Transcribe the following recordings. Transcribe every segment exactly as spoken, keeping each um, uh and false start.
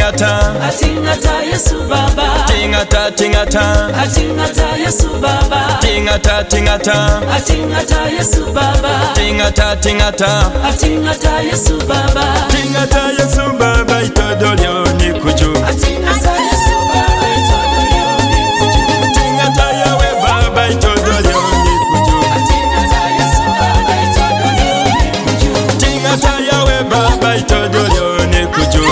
tingata atingata Yesu Baba tingata tingata atingata Yesu Baba tingata tingata atingata Yesu Baba tingata tingata atingata Yesu Baba tingata Yesu Baba itodolyo nikuju atingata Yesu Baba itodolyo nikuju tingata yawe Baba itodolyo nikuju atingata Yesu Baba itodolyo nikuju tingata yawe Baba itodolyo nikuju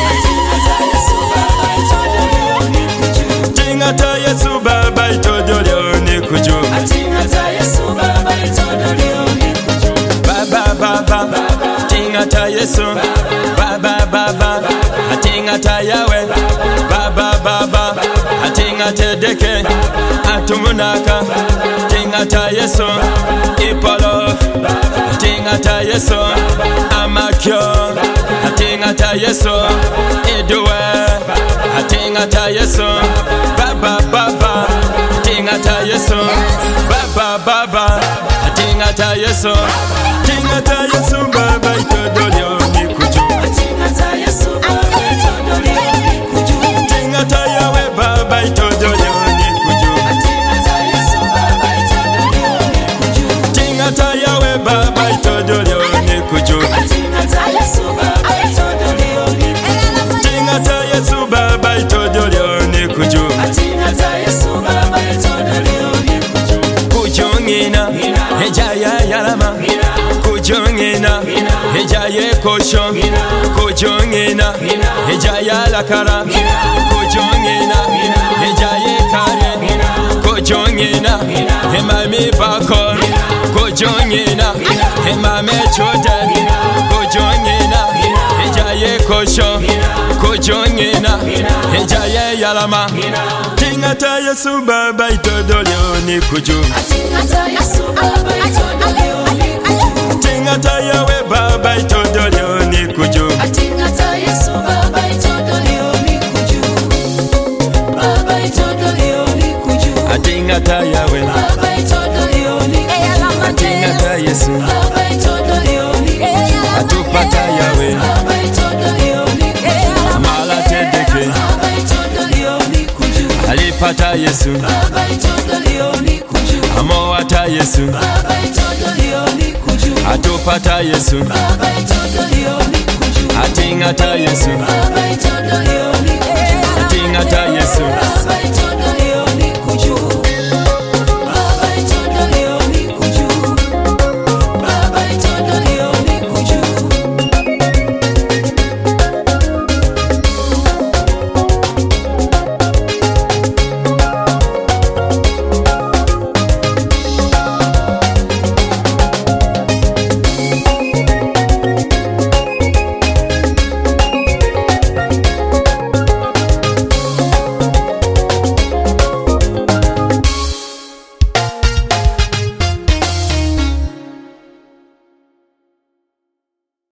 tingata Yesu Baba itodolyo nikuju atingata Yesu Baba itodolyo nikuju Baba Baba tingata Yesu Baba Baba atingata yawe Baba Baba atingata deke atumunaka tingata Yesu ipolo tingata Yesu amakyo atingata Yesu iduwe atingata Yesu Baba Baba atingata Yesu Baba Baba atingata Yesu tingata Yesu Baba itodolyo nikuju atingata Yesu Baba itodolyo nikuju tingata yawe Baba itodolyo nikuju atingata Yesu Baba itodolyo nikuju tingata yawe Baba itodolyo nikuju atingata Yesu Baba itodolyo nikuju tingata Yesu Baba itodolyo nikuju atingata Yesu Baba itodolyo nikuju kujongina ejaya yalama kujongina ejaye kosho kujongina ejaya lakara kujongina ejaye kare kujongina emami bakor kujongina emame chode kujongina ejaye kosho kujongina ejaye yalama tingata Yesu Baba itodolyo nikuju atingata Yesu Baba itodolyo nikuju tingata yawe Baba itodolyo nikuju atingata Yesu Baba itodolyo nikuju Baba itodolyo nikuju atingata yawe Baba itodolyo nikuju atingata Yesu Baba itodolyo nikuju atupata yawe Baba itodolyo nikuju mala tedeke Baba itodolyo nikuju alipata Yesu Baba itodolyo nikuju amowata Yesu Baba itodolyo nikuju atupata Yesu Baba itodolyo nikuju atingata Yesu Baba itodolyo nikuju atingata Yesu Baba itodolyo